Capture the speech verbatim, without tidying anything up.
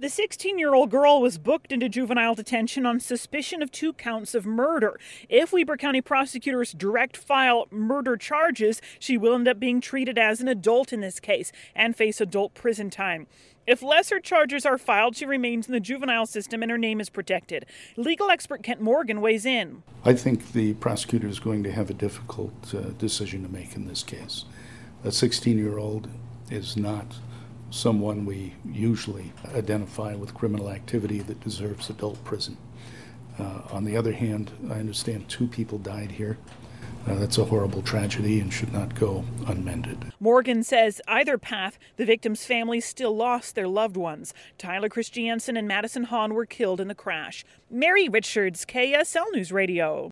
The sixteen-year-old girl was booked into juvenile detention on suspicion of two counts of murder. If Weber County prosecutors direct file murder charges, she will end up being treated as an adult in this case and face adult prison time. If lesser charges are filed, she remains in the juvenile system and her name is protected. Legal expert Kent Morgan weighs in. I think the prosecutor is going to have a difficult uh, decision to make in this case. A sixteen-year-old is not someone we usually identify with criminal activity that deserves adult prison. Uh, on the other hand, I understand two people died here. Uh, that's a horrible tragedy and should not go unmended. Morgan says either path, the victims' families still lost their loved ones. Tyler Christiansen and Madison Hahn were killed in the crash. Mary Richards, K S L News Radio.